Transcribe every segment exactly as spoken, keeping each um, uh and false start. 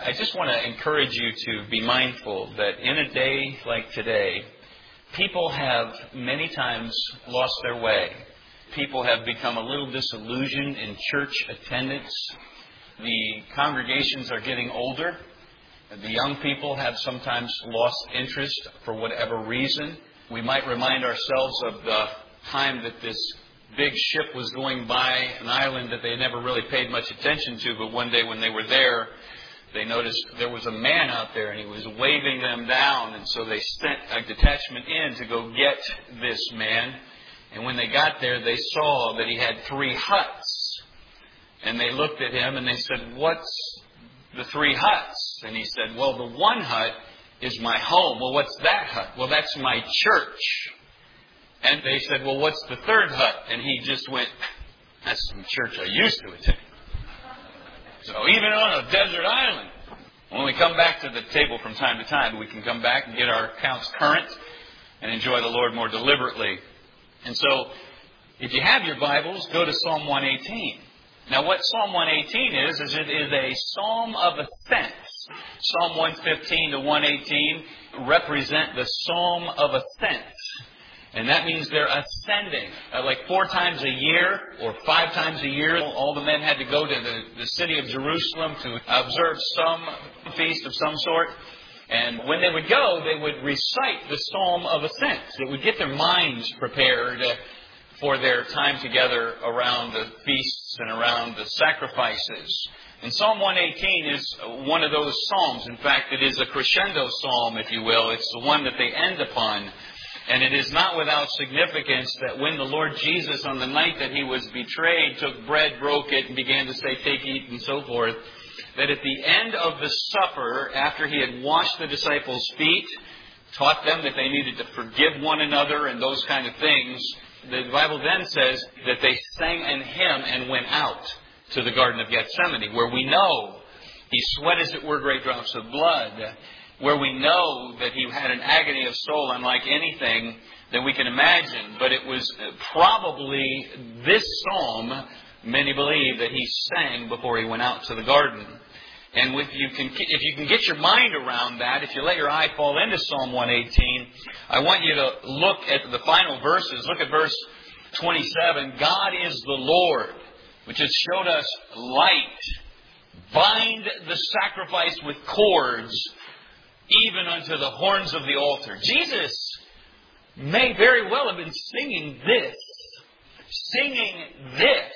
I just want to encourage you to be mindful that in a day like today, people have many times lost their way. People have become a little disillusioned in church attendance. The congregations are getting older. The young people have sometimes lost interest for whatever reason. We might remind ourselves of the time that this big ship was going by an island that they never really paid much attention to, but one day when they were there, they noticed there was a man out there and he was waving them down, and so they sent a detachment in to go get this man. And when they got there, they saw that he had three huts. And they looked at him and they said, "What's the three huts?" And he said, "Well, the one hut is my home." "Well, what's that hut?" "Well, that's my church." And they said, "Well, what's the third hut?" And he just went, "That's the church I used to attend." So even on a desert island, when we come back to the table from time to time, we can come back and get our accounts current and enjoy the Lord more deliberately. And so, if you have your Bibles, go to Psalm one eighteen. Now, what Psalm one eighteen is, is it is a psalm of ascents. Psalm one fifteen to one eighteen represent the psalm of ascents. And that means they're ascending. Uh, like four times a year or five times a year, all the men had to go to the, the city of Jerusalem to observe some feast of some sort. And when they would go, they would recite the Psalm of Ascents. It would get their minds prepared uh, for their time together around the feasts and around the sacrifices. And Psalm one eighteen is one of those psalms. In fact, it is a crescendo psalm, if you will. It's the one that they end upon. And it is not without significance that when the Lord Jesus, on the night that He was betrayed, took bread, broke it, and began to say, "Take, eat," and so forth, that at the end of the supper, after He had washed the disciples' feet, taught them that they needed to forgive one another and those kind of things, the Bible then says that they sang an hymn and went out to the Garden of Gethsemane, where we know He sweat, as it were, great drops of blood, where we know that He had an agony of soul unlike anything that we can imagine. But it was probably this psalm, many believe, that He sang before He went out to the garden. And if you can, if you can get your mind around that, if you let your eye fall into Psalm one eighteen, I want you to look at the final verses. Look at verse twenty-seven. "God is the Lord, which has showed us light. Bind the sacrifice with cords, even unto the horns of the altar." Jesus may very well have been singing this. Singing this.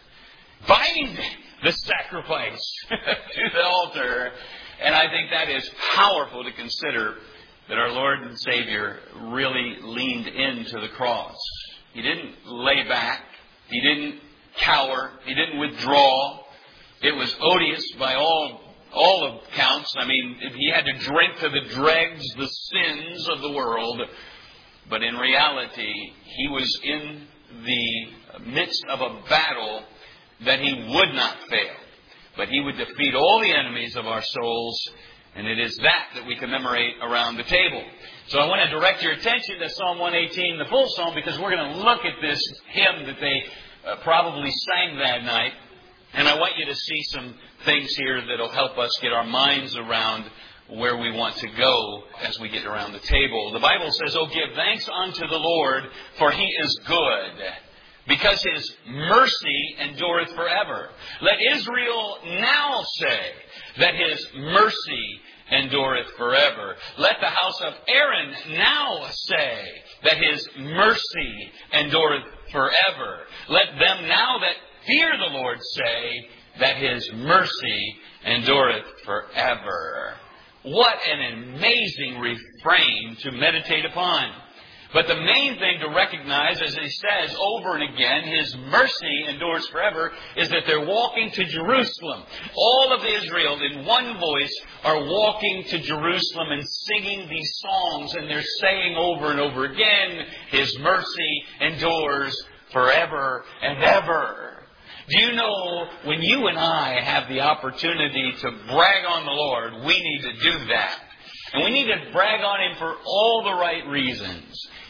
Bind the sacrifice to the altar. And I think that is powerful to consider, that our Lord and Savior really leaned into the cross. He didn't lay back. He didn't cower. He didn't withdraw. It was odious by all All accounts. I mean, He had to drink to the dregs the sins of the world. But in reality, He was in the midst of a battle that He would not fail. But He would defeat all the enemies of our souls. And it is that that we commemorate around the table. So I want to direct your attention to Psalm one eighteen, the full psalm, because we're going to look at this hymn that they uh, probably sang that night. And I want you to see some things here that will help us get our minds around where we want to go as we get around the table. The Bible says, "Oh, give thanks unto the Lord, for He is good, because His mercy endureth forever. Let Israel now say that His mercy endureth forever. Let the house of Aaron now say that His mercy endureth forever. Let them now that fear the Lord say that His mercy endureth forever." What an amazing refrain to meditate upon. But the main thing to recognize, as He says over and again, His mercy endures forever, is that they're walking to Jerusalem. All of Israel in one voice are walking to Jerusalem and singing these songs, and they're saying over and over again, His mercy endures forever and ever. Do you know, when you and I have the opportunity to brag on the Lord, we need to do that. And we need to brag on Him for all the right reasons.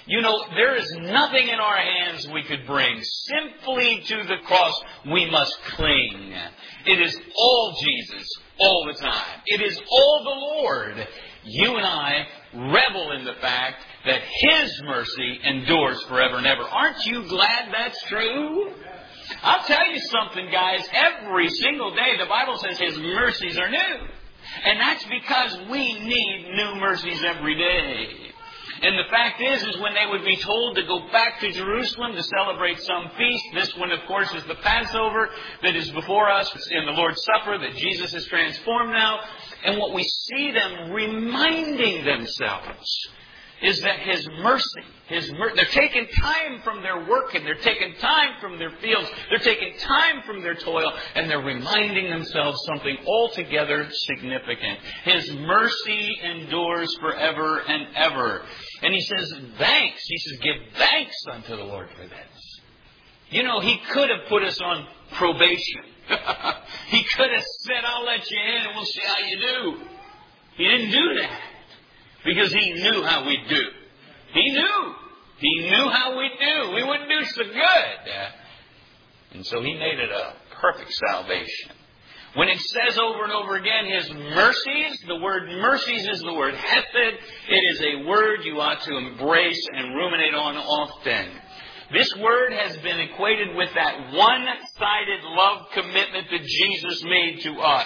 You know, there is nothing in our hands we could bring. Simply to the cross we must cling. It is all Jesus, all the time. It is all the Lord. You and I revel in the fact that His mercy endures forever and ever. Aren't you glad that's true? I'll tell you something, guys. Every single day the Bible says His mercies are new. And that's because we need new mercies every day. And the fact is, is when they would be told to go back to Jerusalem to celebrate some feast, this one, of course, is the Passover that is before us in the Lord's Supper that Jesus has transformed now. And what we see them reminding themselves is that His mercy, His mer- they're taking time from their work and they're taking time from their fields. They're taking time from their toil and they're reminding themselves something altogether significant. His mercy endures forever and ever. And He says, thanks. He says, give thanks unto the Lord for this. You know, He could have put us on probation. He could have said, I'll let you in and we'll see how you do. He didn't do that. Because He knew how we'd do. He knew. He knew how we'd do. We wouldn't do so good. And so He made it a perfect salvation. When it says over and over again, His mercies, the word mercies is the word hesed. It is a word you ought to embrace and ruminate on often. This word has been equated with that one-sided love commitment that Jesus made to us.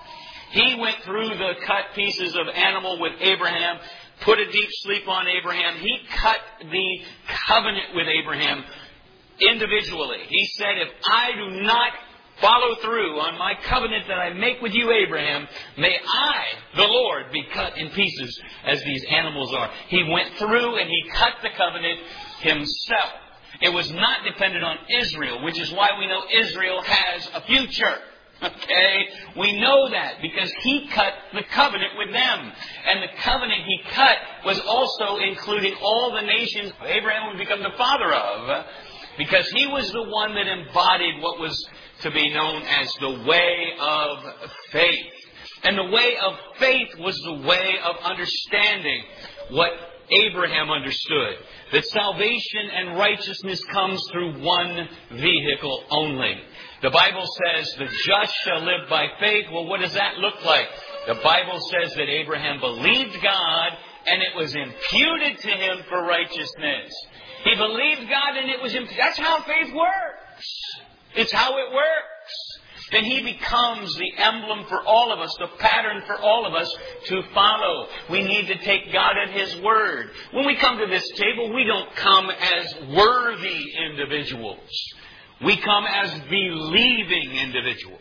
He went through the cut pieces of animal with Abraham, put a deep sleep on Abraham. He cut the covenant with Abraham individually. He said, if I do not follow through on my covenant that I make with you, Abraham, may I, the Lord, be cut in pieces as these animals are. He went through and He cut the covenant Himself. It was not dependent on Israel, which is why we know Israel has a future. Okay? We know that because He cut the covenant with them. And the covenant He cut was also including all the nations Abraham would become the father of, because he was the one that embodied what was to be known as the way of faith. And the way of faith was the way of understanding what Abraham understood, that salvation and righteousness comes through one vehicle only. The Bible says the just shall live by faith. Well, what does that look like? The Bible says that Abraham believed God and it was imputed to him for righteousness. He believed God and it was imputed. That's how faith works. It's how it works. Then he becomes the emblem for all of us, the pattern for all of us to follow. We need to take God at His word. When we come to this table, we don't come as worthy individuals. We come as believing individuals.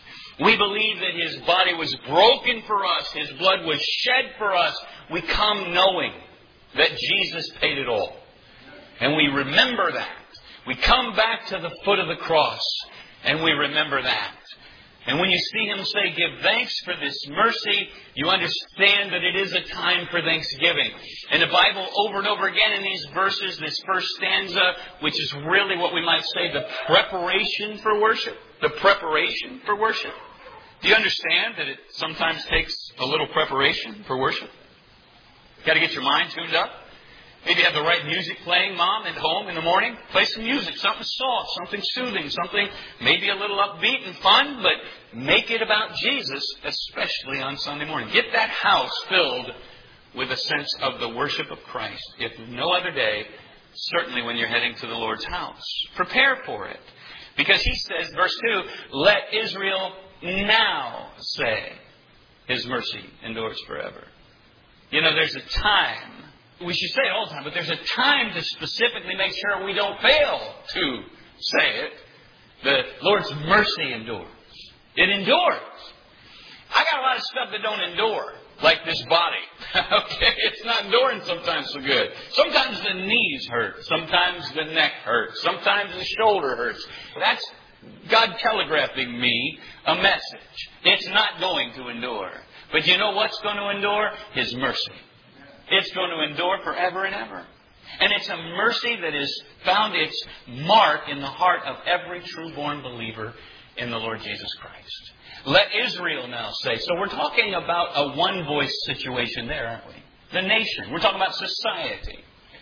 We believe that His body was broken for us. His blood was shed for us. We come knowing that Jesus paid it all. And we remember that. We come back to the foot of the cross. And we remember that. And when you see Him say, give thanks for this mercy, you understand that it is a time for thanksgiving. And the Bible over and over again in these verses, this first stanza, which is really what we might say the preparation for worship. The preparation for worship. Do you understand that it sometimes takes a little preparation for worship? You've got to get your mind tuned up. Maybe you have the right music playing, Mom, at home in the morning. Play some music, something soft, something soothing, something maybe a little upbeat and fun, but make it about Jesus, especially on Sunday morning. Get that house filled with a sense of the worship of Christ. If no other day, certainly when you're heading to the Lord's house. Prepare for it. Because He says, verse two, let Israel now say, His mercy endures forever. You know, there's a time. We should say it all the time, but there's a time to specifically make sure we don't fail to say it. The Lord's mercy endures. It endures. I got a lot of stuff that don't endure, like this body. Okay, it's not enduring sometimes so good. Sometimes the knees hurt. Sometimes the neck hurts. Sometimes the shoulder hurts. That's God telegraphing me a message. It's not going to endure. But you know what's going to endure? His mercy. It's going to endure forever and ever. And it's a mercy that has found its mark in the heart of every true-born believer in the Lord Jesus Christ. Let Israel now say. So we're talking about a one-voice situation there, aren't we? The nation. We're talking about society.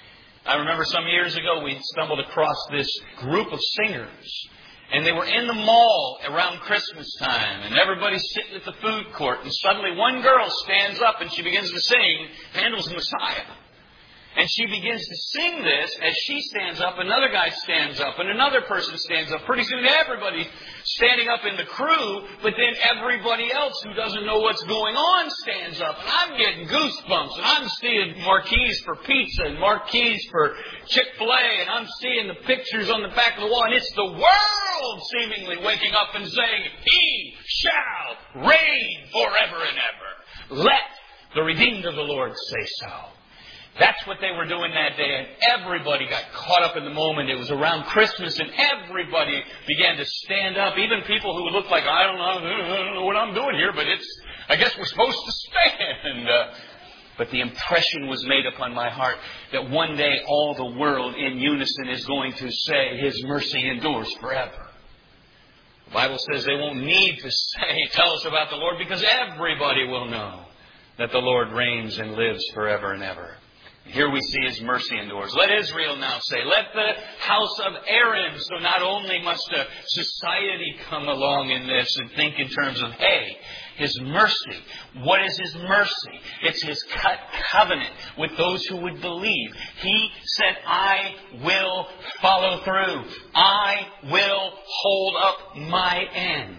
I remember some years ago we stumbled across this group of singers. And they were in the mall around Christmas time. And everybody's sitting at the food court. And suddenly one girl stands up and she begins to sing Handel's Messiah. And she begins to sing this. As she stands up, another guy stands up. And another person stands up. Pretty soon everybody's standing up in the crew. But then everybody else who doesn't know what's going on stands up. And I'm getting goosebumps. And I'm seeing marquees for pizza and marquees for Chick-fil-A. And I'm seeing the pictures on the back of the wall. And it's the world seemingly waking up and saying, He shall reign forever and ever. Let the redeemed of the Lord say so. That's what they were doing that day, and everybody got caught up in the moment. It was around Christmas, and everybody began to stand up. Even people who looked like, I don't know, I don't know what I'm doing here, but it's, I guess we're supposed to stand. Uh, but the impression was made upon my heart that one day all the world in unison is going to say, His mercy endures forever. The Bible says they won't need to say, tell us about the Lord, because everybody will know that the Lord reigns and lives forever and ever. Here we see His mercy endures. Let Israel now say, let the house of Aaron. So not only must a society come along in this and think in terms of, hey, His mercy. What is His mercy? It's His cut covenant with those who would believe. He said, I will follow through. I will hold up my end.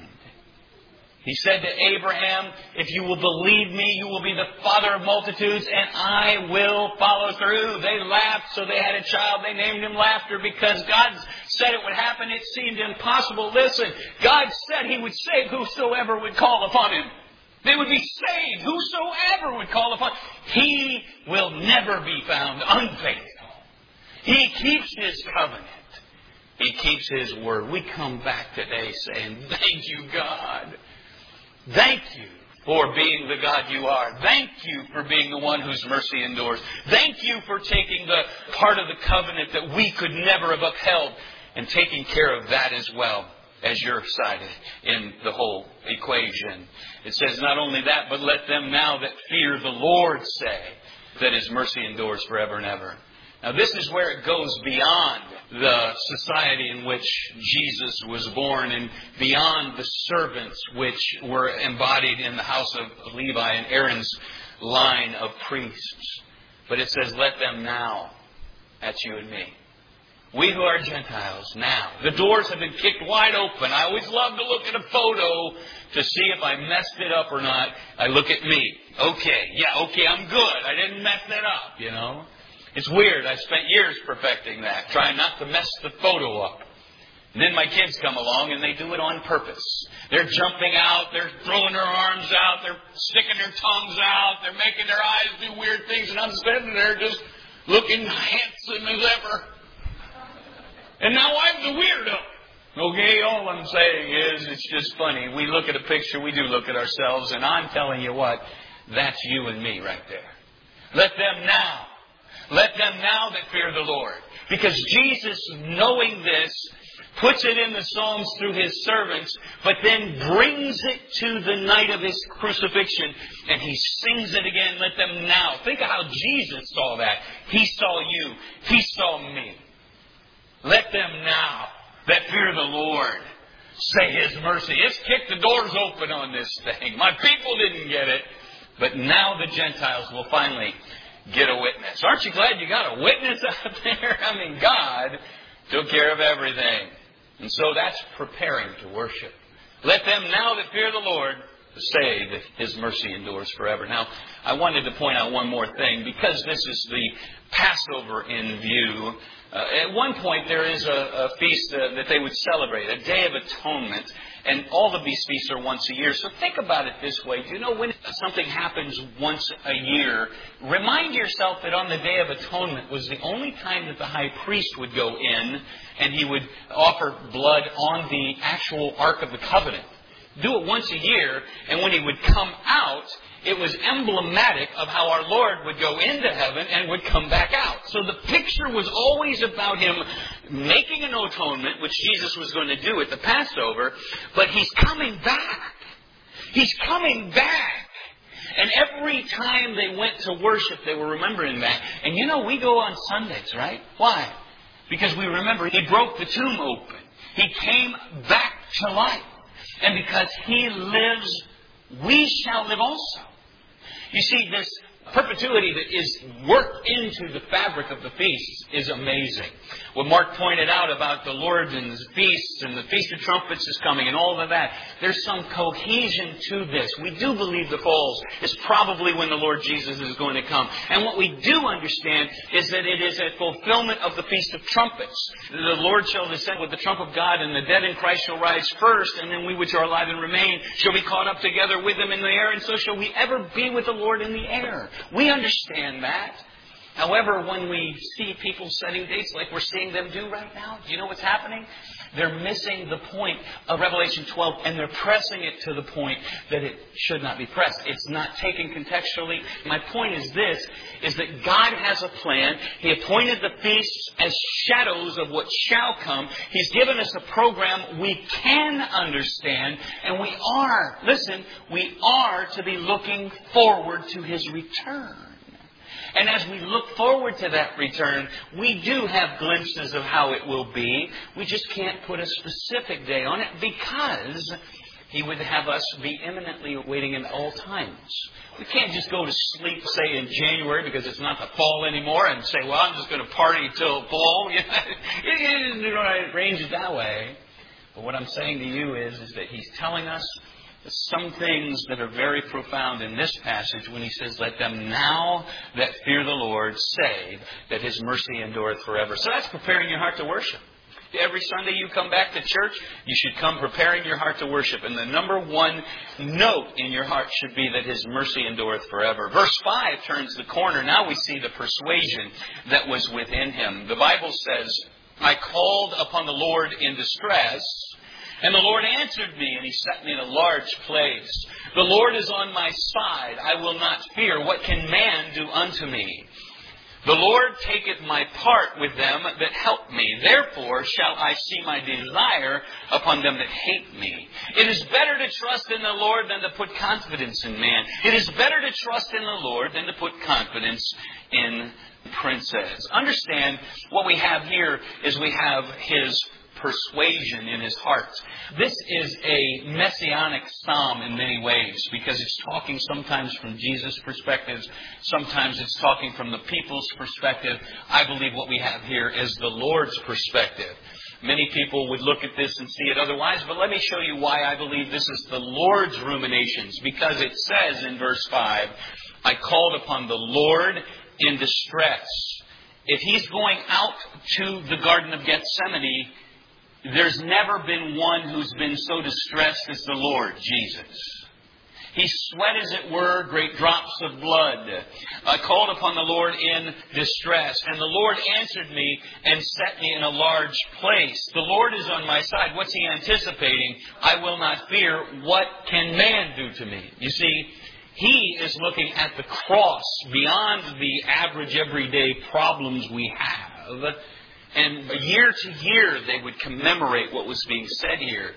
He said to Abraham, if you will believe me, you will be the father of multitudes, and I will follow through. They laughed, so they had a child. They named him Laughter because God said it would happen. It seemed impossible. Listen, God said He would save whosoever would call upon Him. They would be saved, whosoever would call upon Him. He will never be found unfaithful. He keeps His covenant. He keeps His word. We come back today saying, thank you, God. Thank you for being the God you are. Thank you for being the one whose mercy endures. Thank you for taking the part of the covenant that we could never have upheld and taking care of that as well as your side in the whole equation. It says not only that, but let them now that fear the Lord say that His mercy endures forever and ever. Now this is where it goes beyond the society in which Jesus was born and beyond the servants which were embodied in the house of Levi and Aaron's line of priests. But it says, let them now. That's you and me. We who are Gentiles now. The doors have been kicked wide open. I always love to look at a photo to see if I messed it up or not. I look at me. Okay, yeah, okay, I'm good. I didn't mess it up, you know. It's weird. I spent years perfecting that, trying not to mess the photo up. And then my kids come along and they do it on purpose. They're jumping out. They're throwing their arms out. They're sticking their tongues out. They're making their eyes do weird things. And I'm sitting there just looking handsome as ever. And now I'm the weirdo. Okay, all I'm saying is it's just funny. We look at a picture. We do look at ourselves. And I'm telling you what, that's you and me right there. Let them now. Let them now that fear the Lord. Because Jesus, knowing this, puts it in the Psalms through His servants, but then brings it to the night of His crucifixion, and He sings it again, let them now. Think of how Jesus saw that. He saw you. He saw me. Let them now that fear the Lord say His mercy. It's kicked the doors open on this thing. My people didn't get it, but now the Gentiles will finally get a witness. Aren't you glad you got a witness out there? I mean, God took care of everything. And so that's preparing to worship. Let them now that fear the Lord say that His mercy endures forever. Now, I wanted to point out one more thing. Because this is the Passover in view, uh, at one point there is a, a feast uh, that they would celebrate, a Day of Atonement. And all of these feasts are once a year. So think about it this way. Do you know when something happens once a year, remind yourself that on the Day of Atonement was the only time that the high priest would go in and he would offer blood on the actual Ark of the Covenant. Do it once a year, and when he would come out, it was emblematic of how our Lord would go into heaven and would come back out. So the picture was always about Him making an atonement, which Jesus was going to do at the Passover, but He's coming back. He's coming back. And every time they went to worship, they were remembering that. And you know, we go on Sundays, right? Why? Because we remember He broke the tomb open. He came back to life. And because He lives, we shall live also. You see, this perpetuity that is worked into the fabric of the feasts is amazing. What Mark pointed out about the Lord and His feasts and the Feast of Trumpets is coming and all of that, there's some cohesion to this. We do believe the falls is probably when the Lord Jesus is going to come. And what we do understand is that it is a fulfillment of the Feast of Trumpets. The Lord shall descend with the trump of God, and the dead in Christ shall rise first, and then we which are alive and remain shall be caught up together with Him in the air, and so shall we ever be with the Lord in the air. We understand that. However, when we see people setting dates like we're seeing them do right now, do you know what's happening? They're missing the point of Revelation twelve, and they're pressing it to the point that it should not be pressed. It's not taken contextually. My point is this, is that God has a plan. He appointed the feasts as shadows of what shall come. He's given us a program we can understand, and we are, listen, we are to be looking forward to His return. And as we look forward to that return, we do have glimpses of how it will be. We just can't put a specific day on it because He would have us be imminently waiting at all times. We can't just go to sleep, say, in January because it's not the fall anymore and say, well, I'm just going to party till fall. You don't arrange it that way. But what I'm saying to you is, is that He's telling us some things that are very profound in this passage when He says, let them now that fear the Lord say that His mercy endureth forever. So that's preparing your heart to worship. Every Sunday you come back to church, you should come preparing your heart to worship. And the number one note in your heart should be that His mercy endureth forever. Verse five turns the corner. Now we see the persuasion that was within him. The Bible says, I called upon the Lord in distress, and the Lord answered me, and He set me in a large place. The Lord is on my side. I will not fear. What can man do unto me? The Lord taketh my part with them that help me. Therefore shall I see my desire upon them that hate me. It is better to trust in the Lord than to put confidence in man. It is better to trust in the Lord than to put confidence in princes. Understand, what we have here is we have His persuasion in his heart. This is a messianic psalm in many ways because it's talking sometimes from Jesus' perspective, sometimes it's talking from the people's perspective. I believe what we have here is the Lord's perspective. Many people would look at this and see it otherwise, but let me show you why I believe this is the Lord's ruminations, because it says in verse five, I called upon the Lord in distress. If He's going out to the Garden of Gethsemane, there's never been one who's been so distressed as the Lord Jesus. He sweat, as it were, great drops of blood. I called upon the Lord in distress, and the Lord answered me and set me in a large place. The Lord is on my side. What's He anticipating? I will not fear. What can man do to me? You see, He is looking at the cross beyond the average everyday problems we have. And year to year, they would commemorate what was being said here.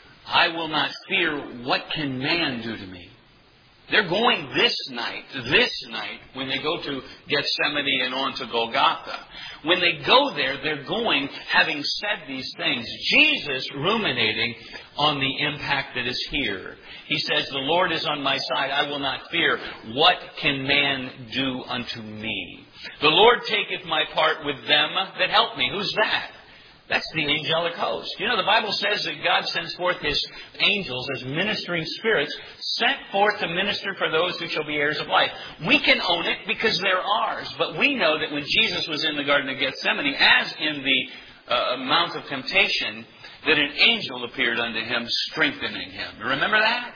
I will not fear. What can man do to me? They're going this night, this night, when they go to Gethsemane and on to Golgotha. When they go there, they're going, having said these things, Jesus ruminating on the impact that is here. He says, the Lord is on my side. I will not fear. What can man do unto me? The Lord taketh my part with them that help me. Who's that? That's the angelic host. You know, the Bible says that God sends forth His angels as ministering spirits, sent forth to minister for those who shall be heirs of life. We can own it because they're ours. But we know that when Jesus was in the Garden of Gethsemane, as in the uh, Mount of Temptation, that an angel appeared unto Him, strengthening Him. Remember that?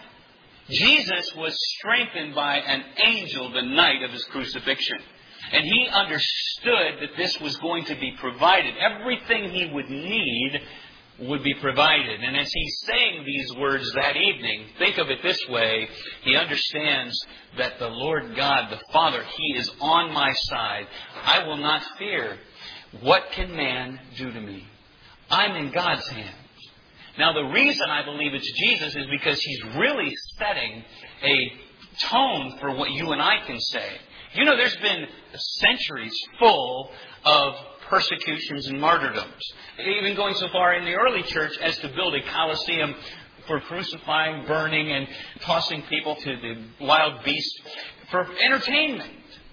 Jesus was strengthened by an angel the night of His crucifixion. And He understood that this was going to be provided. Everything He would need would be provided. And as He's saying these words that evening, think of it this way. He understands that the Lord God, the Father, He is on my side. I will not fear. What can man do to me? I'm in God's hands. Now, the reason I believe it's Jesus is because He's really setting a tone for what you and I can say. You know, there's been centuries full of persecutions and martyrdoms. Even going so far in the early church as to build a Colosseum for crucifying, burning, and tossing people to the wild beasts for entertainment.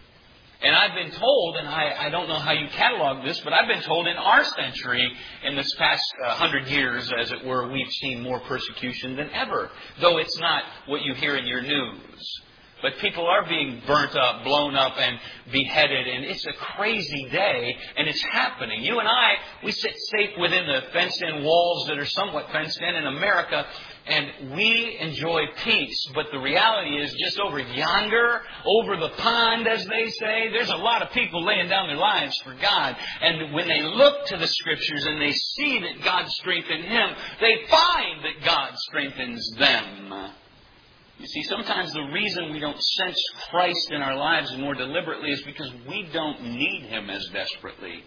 And I've been told, and I, I don't know how you catalog this, but I've been told in our century, in this past uh, hundred years, as it were, we've seen more persecution than ever. Though it's not what you hear in your news. But people are being burnt up, blown up, and beheaded. And it's a crazy day, and it's happening. You and I, we sit safe within the fenced-in walls that are somewhat fenced in in America, and we enjoy peace. But the reality is, just over yonder, over the pond, as they say, there's a lot of people laying down their lives for God. And when they look to the Scriptures and they see that God strengthened him, they find that God strengthens them. You see, sometimes the reason we don't sense Christ in our lives more deliberately is because we don't need him as desperately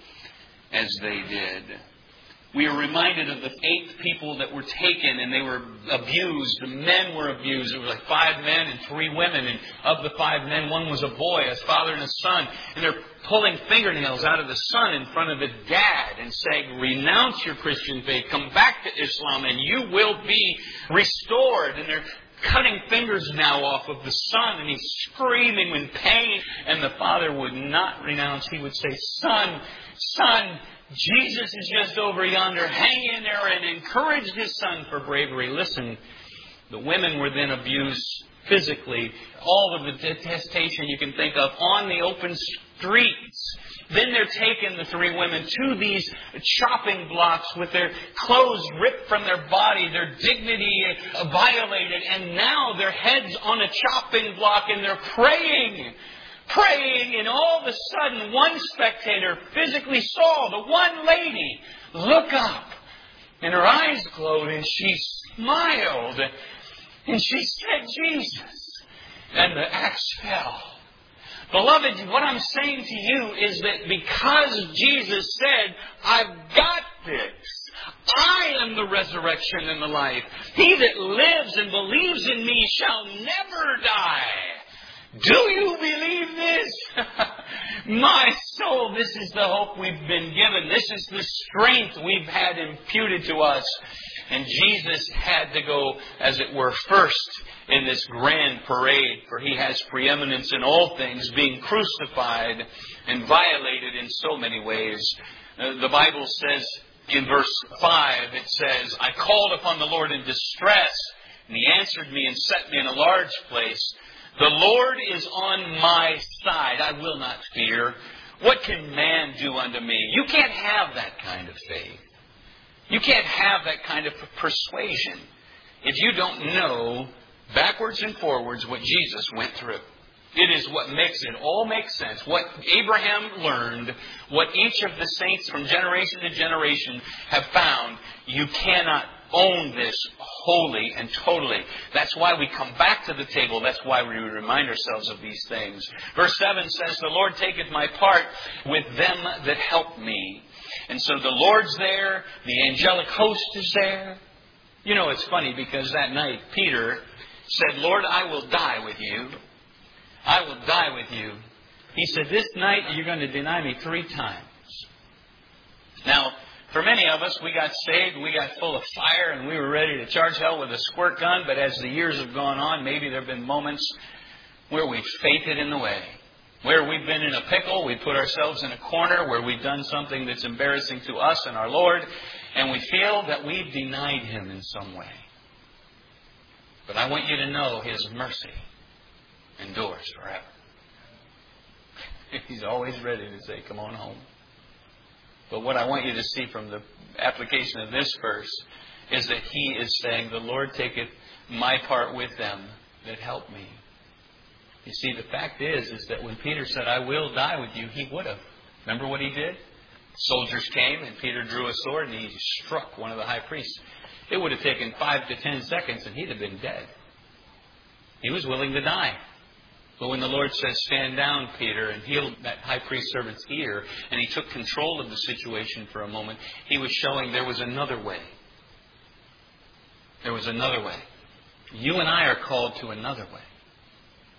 as they did. We are reminded of the eight people that were taken and they were abused. The men were abused. There were like five men and three women. And of the five men, one was a boy, a father and a son. And they're pulling fingernails out of the son in front of the dad and saying, renounce your Christian faith, come back to Islam and you will be restored. And they're cutting fingers now off of the son, and he's screaming in pain. And the father would not renounce. He would say, son, son, Jesus is just over yonder. Hang in there, and encouraged his son for bravery. Listen, the women were then abused physically. All of the detestation you can think of on the open streets. Then they're taken, the three women, to these chopping blocks with their clothes ripped from their body, their dignity violated, and now their heads on a chopping block and they're praying. Praying, and all of a sudden one spectator physically saw the one lady look up, and her eyes glowed, and she smiled, and she said, Jesus. And the axe fell. Beloved, what I'm saying to you is that because Jesus said, I've got this. I am the resurrection and the life. He that lives and believes in me shall never die. Do you believe this? My soul, this is the hope we've been given. This is the strength we've had imputed to us. And Jesus had to go, as it were, first in this grand parade, for he has preeminence in all things, being crucified and violated in so many ways. Uh, the Bible says in verse five, it says, I called upon the Lord in distress, and he answered me and set me in a large place. The Lord is on my side. I will not fear. What can man do unto me? You can't have that kind of faith. You can't have that kind of persuasion if you don't know backwards and forwards what Jesus went through. It is what makes it all make sense. What Abraham learned, what each of the saints from generation to generation have found, you cannot own this wholly and totally. That's why we come back to the table. That's why we remind ourselves of these things. Verse seven says, the Lord taketh my part with them that help me. And so the Lord's there. The angelic host is there. You know, it's funny because that night Peter said, Lord, I will die with you. I will die with you. He said, this night you're going to deny me three times. Now, for many of us, we got saved, we got full of fire, and we were ready to charge hell with a squirt gun. But as the years have gone on, maybe there have been moments where we've fainted in the way. Where we've been in a pickle, we put ourselves in a corner where we've done something that's embarrassing to us and our Lord, and we feel that we've denied him in some way. But I want you to know his mercy endures forever. He's always ready to say, come on home. But what I want you to see from the application of this verse is that he is saying, the Lord taketh my part with them that help me. You see, the fact is, is that when Peter said, I will die with you, he would have. Remember what he did? Soldiers came and Peter drew a sword and he struck one of the high priests. It would have taken five to ten seconds and he'd have been dead. He was willing to die. But when the Lord said, stand down, Peter, and healed that high priest servant's ear, and he took control of the situation for a moment, he was showing there was another way. There was another way. You and I are called to another way.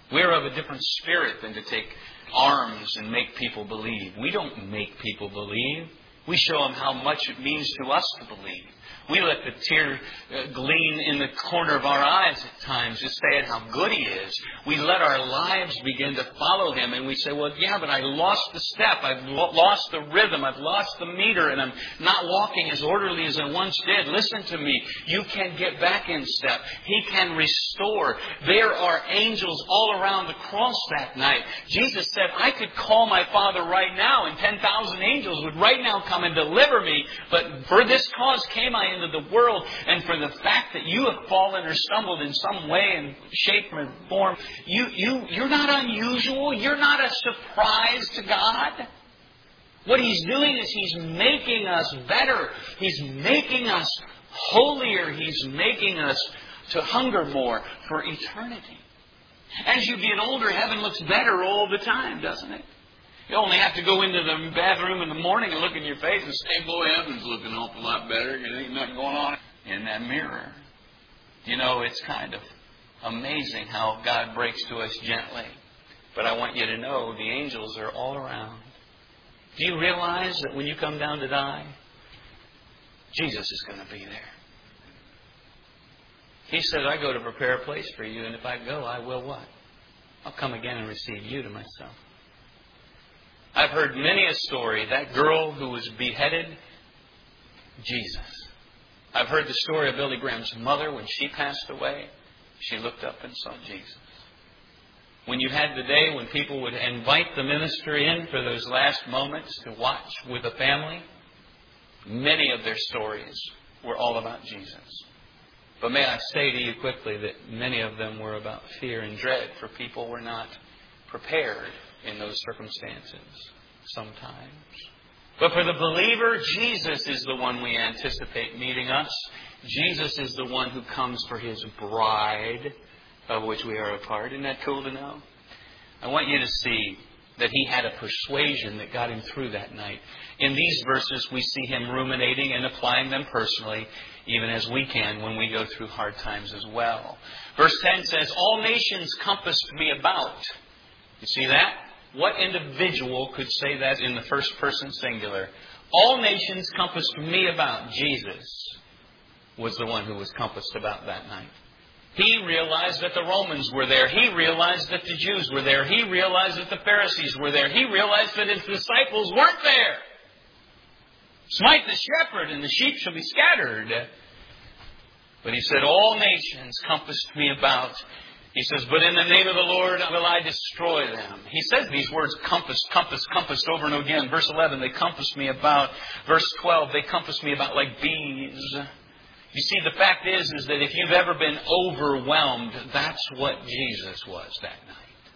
We're of a different spirit than to take arms and make people believe. We don't make people believe. We show them how much it means to us to believe. We let the tear uh, gleam in the corner of our eyes at times to say at how good He is. We let our lives begin to follow Him, and we say, well, yeah, but I lost the step. I've lo- lost the rhythm. I've lost the meter, and I'm not walking as orderly as I once did. Listen to me. You can get back in step. He can restore. There are angels all around the cross that night. Jesus said, I could call my Father right now, and ten thousand angels would right now come and deliver me. But for this cause came I into the world, and for the fact that you have fallen or stumbled in some way and shape or form, you, you, you're not unusual. You're not a surprise to God. What He's doing is He's making us better. He's making us holier. He's making us to hunger more for eternity. As you get older, heaven looks better all the time, doesn't it? You only have to go into the bathroom in the morning and look in your face and say, boy, heaven's looking an awful lot better. There ain't nothing going on in that mirror. You know, it's kind of amazing how God breaks to us gently. But I want you to know the angels are all around. Do you realize that when you come down to die, Jesus is going to be there? He said, I go to prepare a place for you, and if I go, I will what? I'll come again and receive you to myself. I've heard many a story. That girl who was beheaded, Jesus. I've heard the story of Billy Graham's mother when she passed away. She looked up and saw Jesus. When you had the day when people would invite the minister in for those last moments to watch with the family, many of their stories were all about Jesus. But may I say to you quickly that many of them were about fear and dread, for people were not prepared in those circumstances sometimes. But for the believer, Jesus is the one we anticipate meeting us. Jesus is the one who comes for His bride, of which we are a part. Isn't that cool to know? I want you to see that He had a persuasion that got Him through that night. In these verses, we see Him ruminating and applying them personally, even as we can when we go through hard times as well. Verse ten says, all nations compassed me about. You see that? What individual could say that in the first person singular? All nations compassed me about. Jesus was the one who was compassed about that night. He realized that the Romans were there. He realized that the Jews were there. He realized that the Pharisees were there. He realized that His disciples weren't there. Smite the shepherd and the sheep shall be scattered. But He said, all nations compassed me about. He says, but in the name of the Lord will I destroy them. He says these words, compassed, compassed, compassed over and again. Verse eleven, they compassed me about. Verse twelve, they compassed me about like bees. You see, the fact is, is that if you've ever been overwhelmed, that's what Jesus was that night.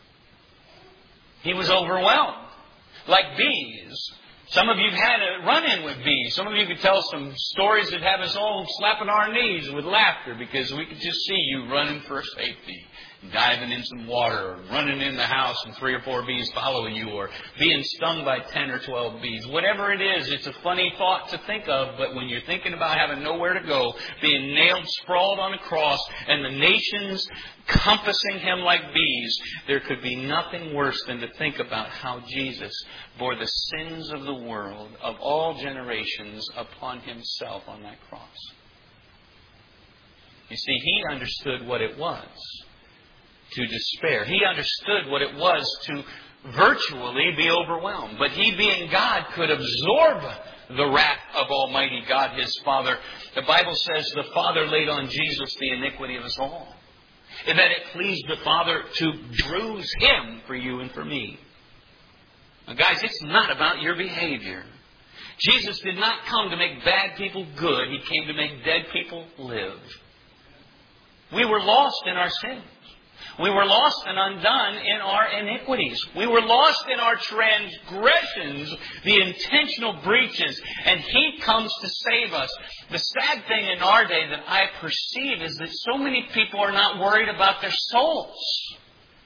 He was overwhelmed. Like bees. Some of you have had a run-in with bees. Some of you could tell some stories that have us all slapping our knees with laughter because we could just see you running for safety, diving in some water, or running in the house and three or four bees following you, or being stung by ten or twelve bees. Whatever it is, it's a funny thought to think of, but when you're thinking about having nowhere to go, being nailed, sprawled on a cross, and the nations compassing Him like bees, there could be nothing worse than to think about how Jesus bore the sins of the world, of all generations, upon Himself on that cross. You see, He understood what it was to despair. He understood what it was to virtually be overwhelmed. But He, being God, could absorb the wrath of Almighty God, His Father. The Bible says the Father laid on Jesus the iniquity of us all, and that it pleased the Father to bruise Him for you and for me. Now, guys, it's not about your behavior. Jesus did not come to make bad people good. He came to make dead people live. We were lost in our sins. We were lost and undone in our iniquities. We were lost in our transgressions, the intentional breaches, and He comes to save us. The sad thing in our day that I perceive is that so many people are not worried about their souls.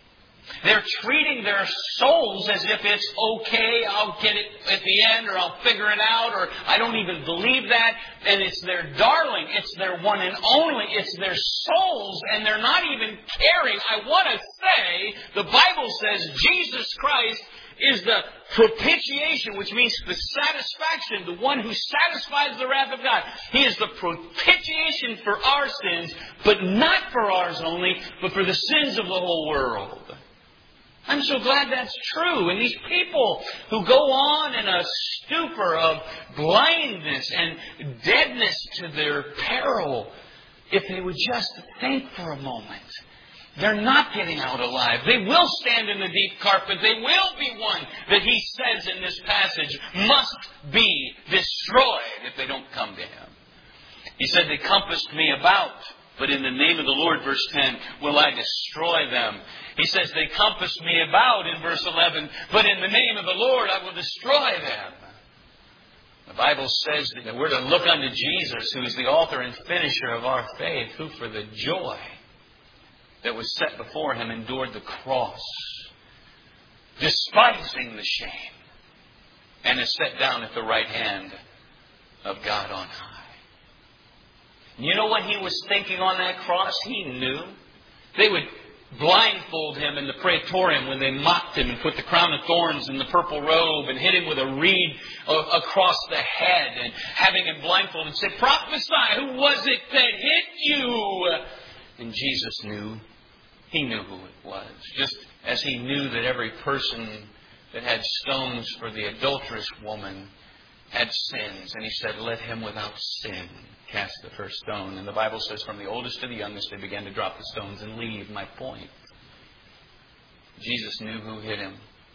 They're treating their souls as if it's okay, I'll get it at the end, or I'll figure it out, or I don't even believe that. And it's their darling, it's their one and only, it's their souls, and they're not even caring. I want to say, the Bible says Jesus Christ is the propitiation, which means the satisfaction, the one who satisfies the wrath of God. He is the propitiation for our sins, but not for ours only, but for the sins of the whole world. I'm so glad that's true. And these people who go on in a stupor of blindness and deadness to their peril, if they would just think for a moment, they're not getting out alive. They will stand in the deep carpet. They will be one that he says in this passage must be destroyed if they don't come to him. He said, they compassed me about, but in the name of the Lord, verse ten, will I destroy them. He says, they compassed me about in verse eleven, but in the name of the Lord I will destroy them. The Bible says that we're to look unto Jesus, who is the author and finisher of our faith, who for the joy that was set before him endured the cross, despising the shame, and is set down at the right hand of God on high. You know what he was thinking on that cross? He knew. They would blindfold him in the praetorium when they mocked him and put the crown of thorns and the purple robe and hit him with a reed across the head and having him blindfolded and say, prophesy, who was it that hit you? And Jesus knew. He knew who it was. Just as he knew that every person that had stones for the adulterous woman had sins. And he said, let him without sin cast the first stone. And the Bible says from the oldest to the youngest, they began to drop the stones and leave. My point. Jesus knew who hit him.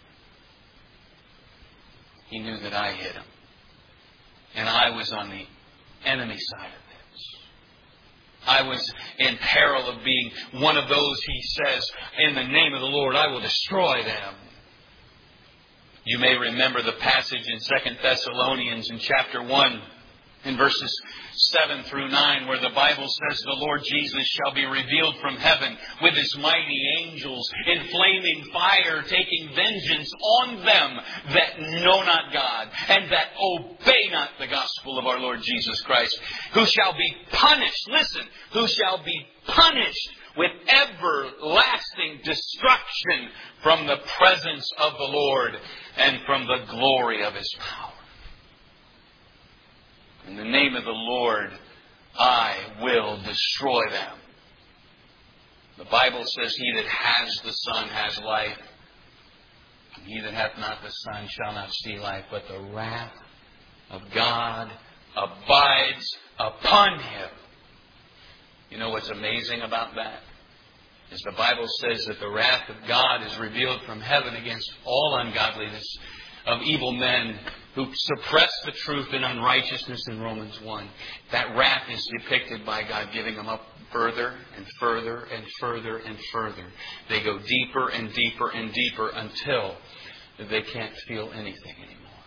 He knew that I hit him. And I was on the enemy side of this. I was in peril of being one of those, he says, in the name of the Lord, I will destroy them. You may remember the passage in Second Thessalonians in chapter one, in verses seven through nine, where the Bible says the Lord Jesus shall be revealed from heaven with his mighty angels in flaming fire, taking vengeance on them that know not God and that obey not the gospel of our Lord Jesus Christ, who shall be punished, listen, who shall be punished with everlasting destruction from the presence of the Lord and from the glory of his power. In the name of the Lord, I will destroy them. The Bible says, he that has the Son has life. And he that hath not the Son shall not see life. But the wrath of God abides upon him. You know what's amazing about that? Is the Bible says that the wrath of God is revealed from heaven against all ungodliness of evil men who suppress the truth in unrighteousness in Romans one. That wrath is depicted by God giving them up further and further and further and further. They go deeper and deeper and deeper until they can't feel anything anymore.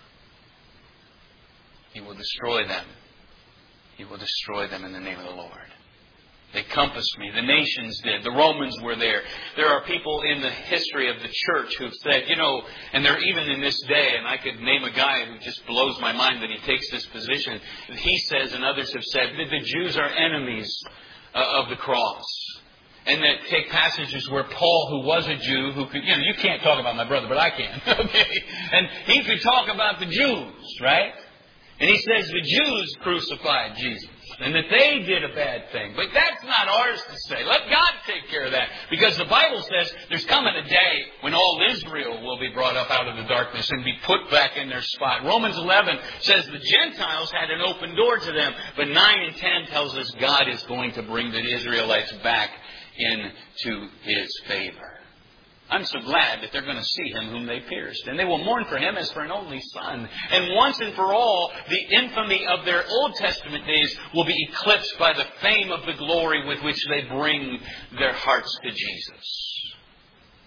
He will destroy them. He will destroy them in the name of the Lord. They compassed me. The nations did. The Romans were there. There are people in the history of the church who've said, you know, and they're even in this day, and I could name a guy who just blows my mind that he takes this position. He says, and others have said, that the Jews are enemies uh, of the cross. And that take passages where Paul, who was a Jew, who could, you know, you can't talk about my brother, but I can. Okay? And he could talk about the Jews, right? And he says the Jews crucified Jesus. And that they did a bad thing. But that's not ours to say. Let God take care of that. Because the Bible says there's coming a day when all Israel will be brought up out of the darkness and be put back in their spot. Romans eleven says the Gentiles had an open door to them. But nine and ten tells us God is going to bring the Israelites back into his favor. I'm so glad that they're going to see him whom they pierced. And they will mourn for him as for an only son. And once and for all, the infamy of their Old Testament days will be eclipsed by the fame of the glory with which they bring their hearts to Jesus.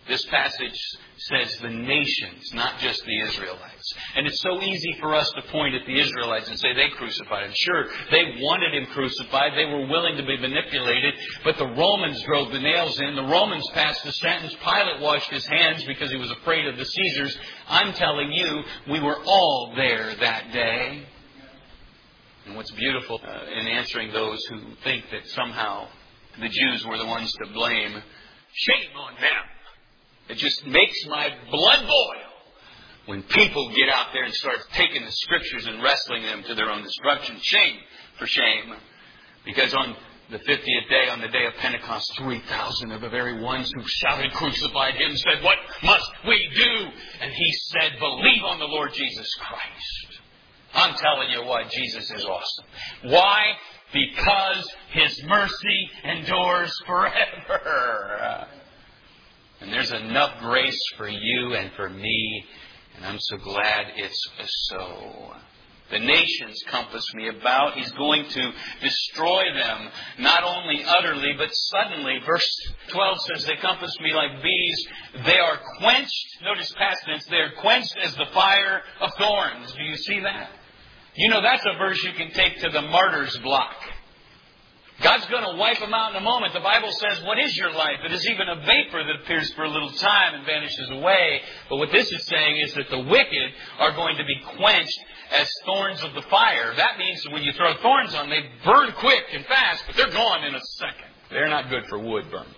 This passage says the nations, not just the Israelites. And it's so easy for us to point at the Israelites and say they crucified him. Sure, they wanted him crucified. They were willing to be manipulated. But the Romans drove the nails in. The Romans passed the sentence. Pilate washed his hands because he was afraid of the Caesars. I'm telling you, we were all there that day. And what's beautiful uh, in answering those who think that somehow the Jews were the ones to blame, shame on them. It just makes my blood boil when people get out there and start taking the Scriptures and wrestling them to their own destruction. Shame for shame. Because on the fiftieth day, on the day of Pentecost, three thousand of the very ones who shouted, crucified him, said, what must we do? And he said, believe on the Lord Jesus Christ. I'm telling you what, Jesus is awesome. Why? Because His mercy endures forever. And there's enough grace for you and for me, and I'm so glad it's so. The nations compass me about. He's going to destroy them, not only utterly, but suddenly. Verse twelve says, they compass me like bees. They are quenched. Notice past tense. They are quenched as the fire of thorns. Do you see that? You know, that's a verse you can take to the martyr's block. God's going to wipe them out in a moment. The Bible says, what is your life? It is even a vapor that appears for a little time and vanishes away. But what this is saying is that the wicked are going to be quenched as thorns of the fire. That means that when you throw thorns on them, they burn quick and fast, but they're gone in a second. They're not good for wood burning.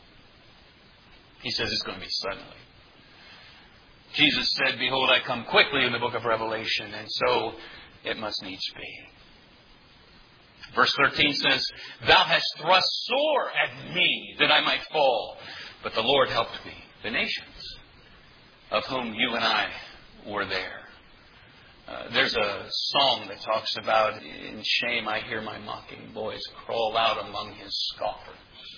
He says it's going to be suddenly. Jesus said, behold, I come quickly in the book of Revelation, and so it must needs be. Verse thirteen says, thou hast thrust sore at me that I might fall, but the Lord helped me. The nations, of whom you and I were there. Uh, there's a song that talks about, in shame I hear my mocking voice crawl out among his scoffers.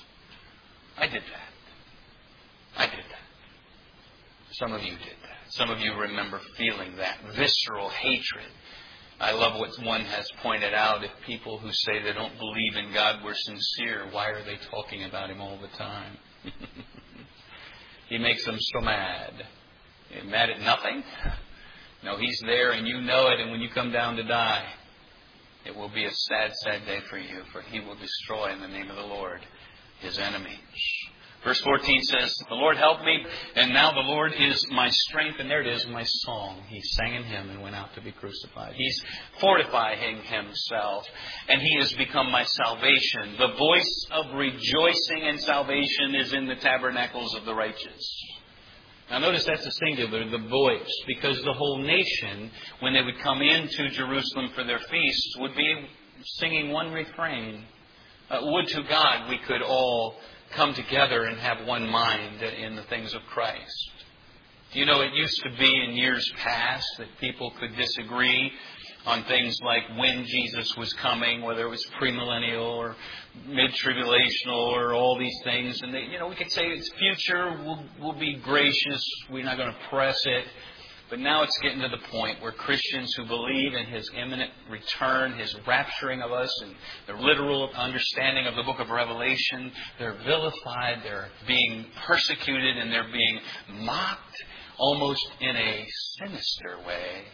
I did that. I did that. Some of you did that. Some of you remember feeling that visceral hatred. I love what one has pointed out. If people who say they don't believe in God were sincere, why are they talking about Him all the time? He makes them so mad. You're mad at nothing? No, He's there and you know it. And when you come down to die, it will be a sad, sad day for you. For He will destroy in the name of the Lord His enemies. Verse fourteen says, the Lord helped me, and now the Lord is my strength. And there it is, my song. He sang in Him and went out to be crucified. He's fortifying Himself, and He has become my salvation. The voice of rejoicing and salvation is in the tabernacles of the righteous. Now notice that's a singular, the voice, because the whole nation, when they would come into Jerusalem for their feasts, would be singing one refrain. Uh, would to God we could all come together and have one mind in the things of Christ. You know, it used to be in years past that people could disagree on things like when Jesus was coming, whether it was premillennial or mid-tribulational or all these things. And, they, you know, we could say it's future, we'll, we'll be gracious, we're not going to press it. But now it's getting to the point where Christians who believe in His imminent return, His rapturing of us, and the literal understanding of the book of Revelation, they're vilified, they're being persecuted, and they're being mocked almost in a sinister way.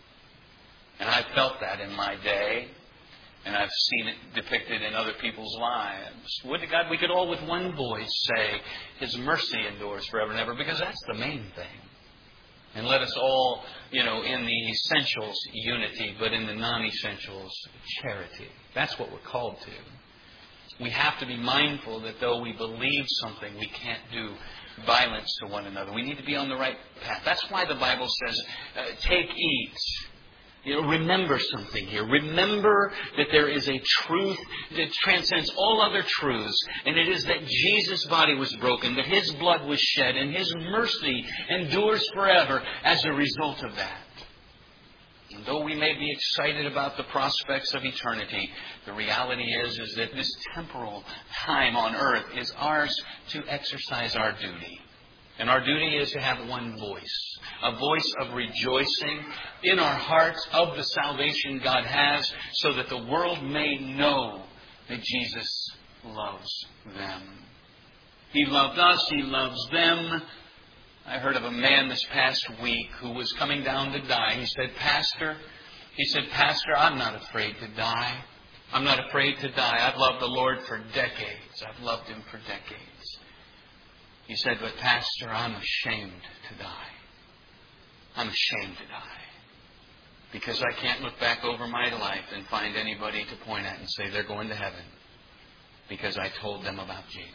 And I've felt that in my day, and I've seen it depicted in other people's lives. Would to God we could all with one voice say, His mercy endures forever and ever, because that's the main thing. And let us all, you know, in the essentials, unity, but in the non-essentials, charity. That's what we're called to. We have to be mindful that though we believe something, we can't do violence to one another. We need to be on the right path. That's why the Bible says, uh, take, eat. You know, remember something here. Remember that there is a truth that transcends all other truths. And it is that Jesus' body was broken, that His blood was shed, and His mercy endures forever as a result of that. And though we may be excited about the prospects of eternity, the reality is, is that this temporal time on earth is ours to exercise our duty. And our duty is to have one voice, a voice of rejoicing in our hearts of the salvation God has, so that the world may know that Jesus loves them. He loved us, He loves them, I heard of a man this past week who was coming down to die. He said, Pastor, he said, Pastor, I'm not afraid to die. I'm not afraid to die. I've loved the Lord for decades. I've loved Him for decades. He said, but Pastor, I'm ashamed to die. I'm ashamed to die. Because I can't look back over my life and find anybody to point at and say they're going to heaven because I told them about Jesus.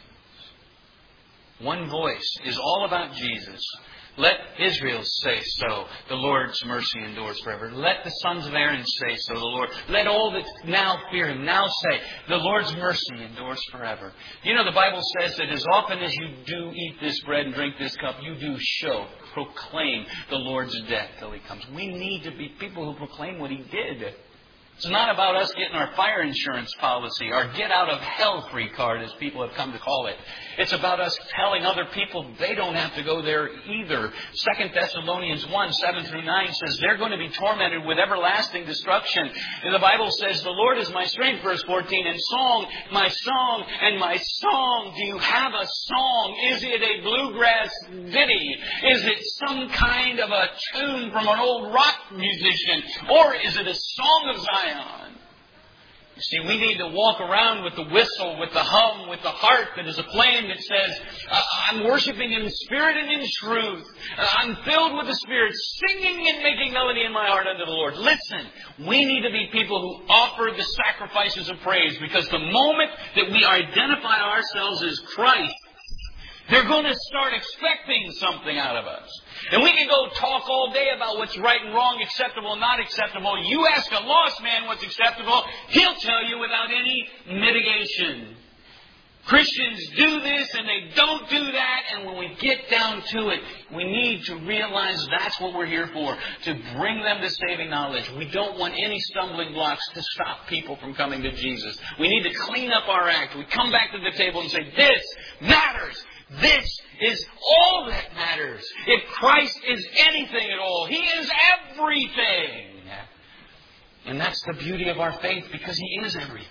One voice is all about Jesus. Let Israel say so. The Lord's mercy endures forever. Let the sons of Aaron say so. The Lord. Let all that now fear Him now say, the Lord's mercy endures forever. You know, the Bible says that as often as you do eat this bread and drink this cup, you do show, proclaim the Lord's death till He comes. We need to be people who proclaim what He did. It's not about us getting our fire insurance policy, our get out of hell free card, as people have come to call it. It's about us telling other people they don't have to go there either. Second Thessalonians one, seven through nine says they're going to be tormented with everlasting destruction. And the Bible says, the Lord is my strength, verse fourteen, and song, my song, and my song. Do you have a song? Is it a bluegrass ditty? Is it some kind of a tune from an old rock musician? Or is it a song of Zion? You see, we need to walk around with the whistle, with the hum, with the heart that is a flame that says, I'm worshiping in spirit and in truth. I'm filled with the Spirit, singing and making melody in my heart unto the Lord. Listen, we need to be people who offer the sacrifices of praise, because the moment that we identify ourselves as Christ, they're going to start expecting something out of us. And we can go talk all day about what's right and wrong, acceptable and not acceptable. You ask a lost man what's acceptable, he'll tell you without any mitigation. Christians do this and they don't do that. And when we get down to it, we need to realize that's what we're here for, to bring them to saving knowledge. We don't want any stumbling blocks to stop people from coming to Jesus. We need to clean up our act. We come back to the table and say, this matters. This is all that matters. If Christ is anything at all, He is everything. And that's the beauty of our faith, because He is everything.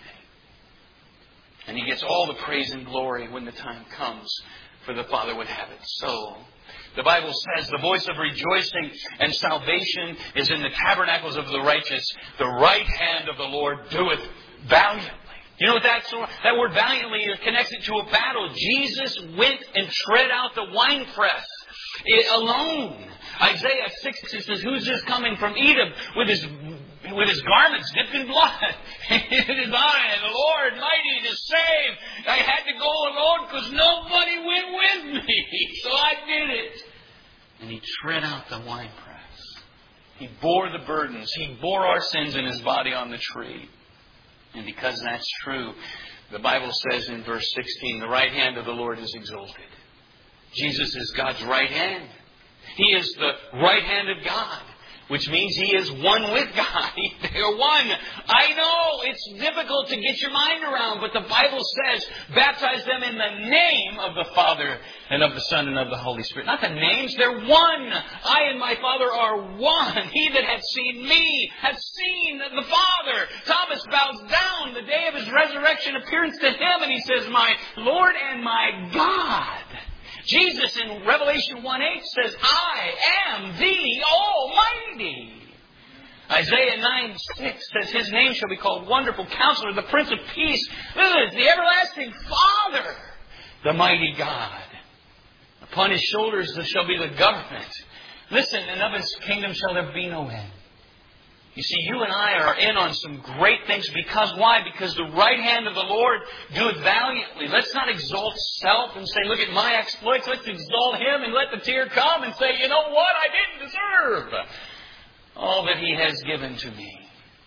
And He gets all the praise and glory when the time comes, for the Father would have it so. The Bible says the voice of rejoicing and salvation is in the tabernacles of the righteous. The right hand of the Lord doeth valiantly. You know what that's, that word valiantly is connected to a battle. Jesus went and tread out the winepress alone. Isaiah six says, who's this coming from Edom with his with his garments dipped in blood? It is I, the Lord, mighty to save. I had to go alone because nobody went with me. So I did it. And He tread out the winepress. He bore the burdens. He bore our sins in His body on the tree. And because that's true, the Bible says in verse sixteen, the right hand of the Lord is exalted. Jesus is God's right hand. He is the right hand of God, which means He is one with God. They are one. I know it's difficult to get your mind around, but the Bible says, baptize them in the name of the Father and of the Son and of the Holy Spirit. Not the names, they're one. I and my Father are one. He that hath seen me hath seen the Father. Thomas bows down the day of His resurrection appearance to Him, and he says, my Lord and my God. Jesus in Revelation one eight says, I am the Almighty. Isaiah nine six says, His name shall be called Wonderful Counselor, the Prince of Peace, the Everlasting Father, the Mighty God. Upon His shoulders there shall be the government. Listen, and of His kingdom shall there be no end. You see, you and I are in on some great things. Because why? Because the right hand of the Lord doeth valiantly. Let's not exalt self and say, look at my exploits. Let's exalt Him and let the tear come and say, you know what? I didn't deserve all that He has given to me.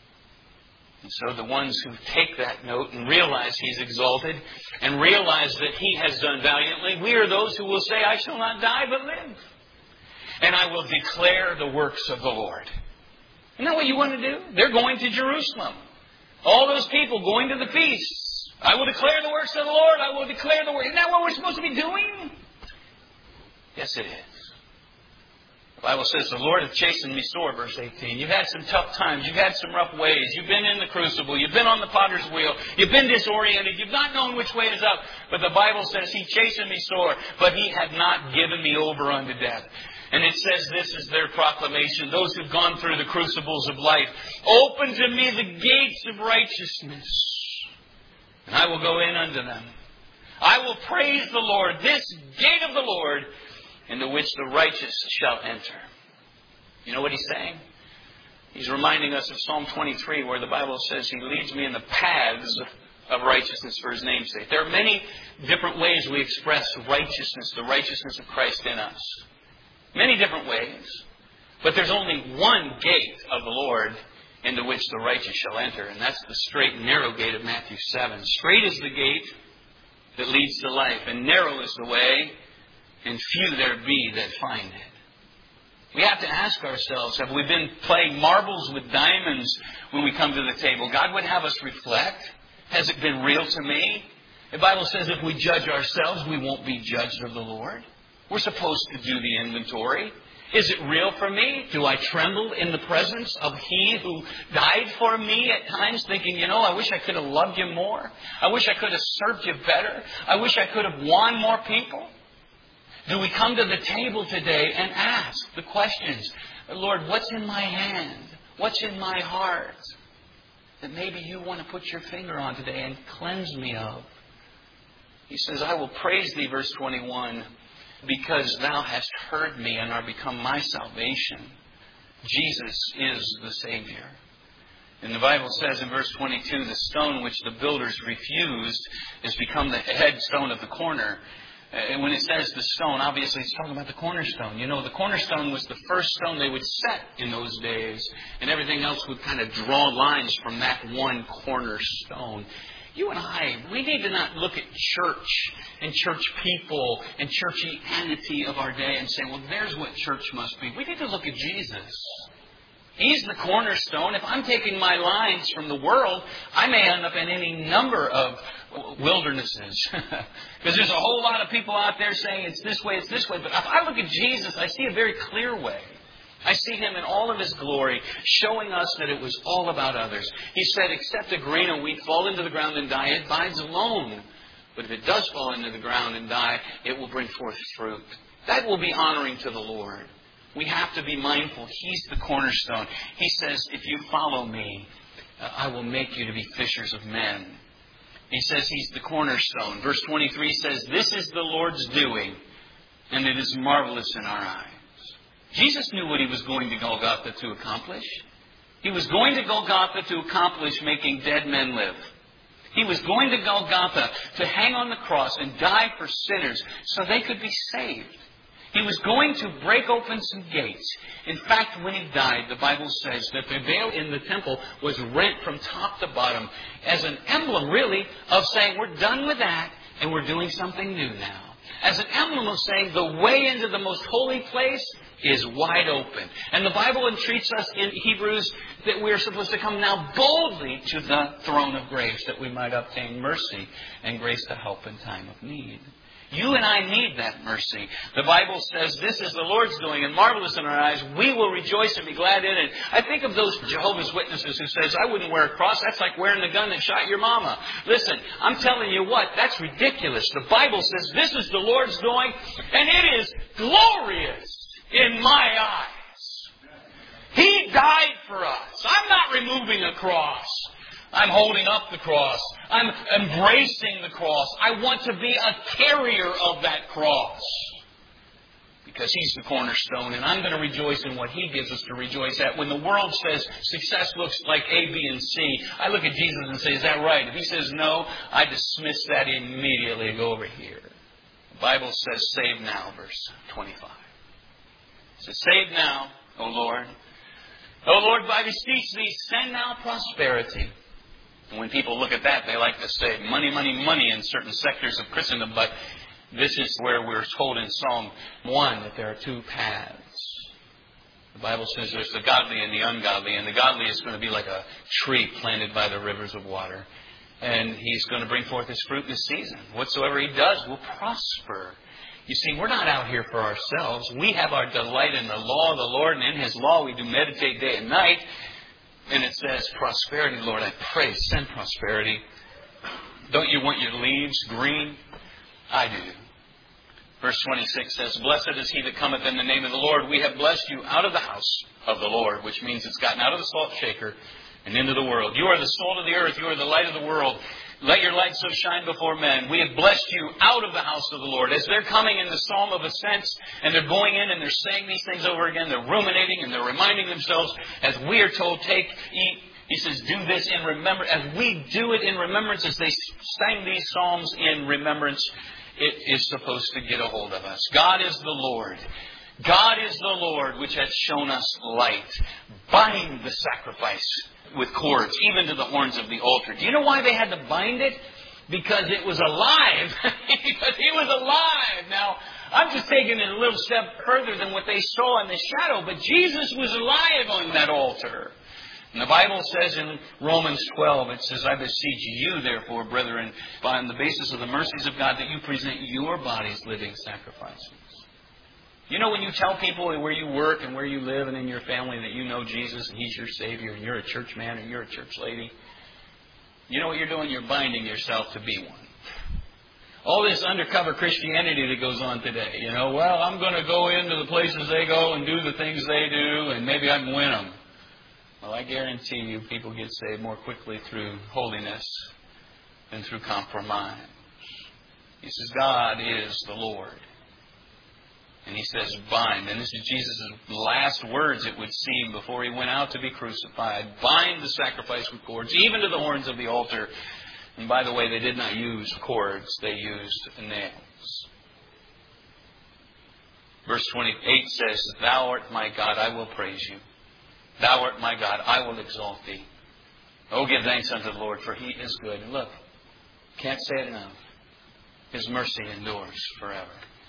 And so the ones who take that note and realize He's exalted and realize that He has done valiantly, we are those who will say, I shall not die but live. And I will declare the works of the Lord. Isn't that what you want to do? They're going to Jerusalem. All those people going to the feasts. I will declare the works of the Lord. I will declare the works. Isn't that what we're supposed to be doing? Yes, it is. The Bible says, the Lord hath chastened me sore, verse eighteen. You've had some tough times. You've had some rough ways. You've been in the crucible. You've been on the potter's wheel. You've been disoriented. You've not known which way is up. But the Bible says, He chastened me sore, but He had not given me over unto death. And it says this is their proclamation. Those who've gone through the crucibles of life. Open to me the gates of righteousness, and I will go in unto them. I will praise the Lord, this gate of the Lord, into which the righteous shall enter. You know what He's saying? He's reminding us of Psalm twenty-three, where the Bible says He leads me in the paths of righteousness for His name's sake. There are many different ways we express righteousness, the righteousness of Christ in us. Many different ways. But there's only one gate of the Lord into which the righteous shall enter. And that's the straight and narrow gate of Matthew seven. Straight is the gate that leads to life, and narrow is the way, and few there be that find it. We have to ask ourselves, have we been playing marbles with diamonds when we come to the table? God would have us reflect. Has it been real to me? The Bible says if we judge ourselves, we won't be judged of the Lord. We're supposed to do the inventory. Is it real for me? Do I tremble in the presence of He who died for me at times, thinking, you know, I wish I could have loved you more. I wish I could have served you better. I wish I could have won more people. Do we come to the table today and ask the questions, Lord, what's in my hand? What's in my heart that maybe you want to put your finger on today and cleanse me of? He says, I will praise thee, verse twenty-one, because thou hast heard me and art become my salvation. Jesus is the Savior. And the Bible says in verse twenty-two, the stone which the builders refused has become the headstone of the corner. And when it says the stone, obviously it's talking about the cornerstone. You know, the cornerstone was the first stone they would set in those days. And everything else would kind of draw lines from that one cornerstone. You and I, we need to not look at church and church people and churchianity of our day and say, well, there's what church must be. We need to look at Jesus. He's the cornerstone. If I'm taking my lines from the world, I may end up in any number of wildernesses. Because there's a whole lot of people out there saying it's this way, it's this way. But if I look at Jesus, I see a very clear way. I see Him in all of His glory, showing us that it was all about others. He said, except a grain of wheat fall into the ground and die, it abides alone. But if it does fall into the ground and die, it will bring forth fruit. That will be honoring to the Lord. We have to be mindful. He's the cornerstone. He says, if you follow me, uh, I will make you to be fishers of men. He says He's the cornerstone. Verse twenty-three says, this is the Lord's doing, and it is marvelous in our eyes. Jesus knew what He was going to Golgotha to accomplish. He was going to Golgotha to accomplish making dead men live. He was going to Golgotha to hang on the cross and die for sinners so they could be saved. He was going to break open some gates. In fact, when He died, the Bible says that the veil in the temple was rent from top to bottom as an emblem, really, of saying we're done with that and we're doing something new now. As an emblem of saying the way into the most holy place is wide open. And the Bible entreats us in Hebrews that we are supposed to come now boldly to the throne of grace that we might obtain mercy and grace to help in time of need. You and I need that mercy. The Bible says this is the Lord's doing and marvelous in our eyes. We will rejoice and be glad in it. I think of those Jehovah's Witnesses who says, I wouldn't wear a cross. That's like wearing the gun that shot your mama. Listen, I'm telling you what, that's ridiculous. The Bible says this is the Lord's doing and it is glorious in my eyes. He died for us. I'm not removing a cross. I'm holding up the cross. I'm embracing the cross. I want to be a carrier of that cross. Because He's the cornerstone, and I'm going to rejoice in what He gives us to rejoice at. When the world says success looks like A, B, and C, I look at Jesus and say, is that right? If He says no, I dismiss that immediately and go over here. The Bible says, save now, verse twenty-five. It says, save now, O Lord. O Lord, I beseech Thee, send now prosperity. And when people look at that, they like to say money, money, money in certain sectors of Christendom. But this is where we're told in Psalm one that there are two paths. The Bible says there's the godly and the ungodly. And the godly is going to be like a tree planted by the rivers of water. And he's going to bring forth his fruit in his season. Whatsoever he does will prosper. You see, we're not out here for ourselves. We have our delight in the law of the Lord, and in His law we do meditate day and night. And it says, prosperity, Lord, I pray, send prosperity. Don't you want your leaves green? I do. Verse twenty-six says, blessed is he that cometh in the name of the Lord. We have blessed you out of the house of the Lord, which means it's gotten out of the salt shaker and into the world. You are the salt of the earth. You are the light of the world. Let your light so shine before men. We have blessed you out of the house of the Lord. As they're coming in the Psalm of Ascents and they're going in and they're saying these things over again, they're ruminating and they're reminding themselves, as we are told, take, eat. He says, do this in remembrance. As we do it in remembrance, as they sang these Psalms in remembrance, it is supposed to get a hold of us. God is the Lord. God is the Lord which hath shown us light. Bind the sacrifice with cords, even to the horns of the altar. Do you know why they had to bind it? Because it was alive. Because He was alive. Now, I'm just taking it a little step further than what they saw in the shadow. But Jesus was alive on that altar. And the Bible says in Romans twelve, it says, I beseech you, therefore, brethren, on the basis of the mercies of God, that you present your bodies living sacrifices. You know, when you tell people where you work and where you live and in your family that you know Jesus and He's your Savior and you're a church man and you're a church lady, you know what you're doing? You're binding yourself to be one. All this undercover Christianity that goes on today, you know, well, I'm going to go into the places they go and do the things they do and maybe I can win them. Well, I guarantee you people get saved more quickly through holiness than through compromise. He says, God is the Lord. And He says, bind. And this is Jesus' last words, it would seem, before He went out to be crucified. Bind the sacrifice with cords, even to the horns of the altar. And by the way, they did not use cords. They used nails. Verse twenty-eight says, Thou art my God, I will praise you. Thou art my God, I will exalt thee. Oh, give thanks unto the Lord, for He is good. And look, can't say it enough. His mercy endures forever.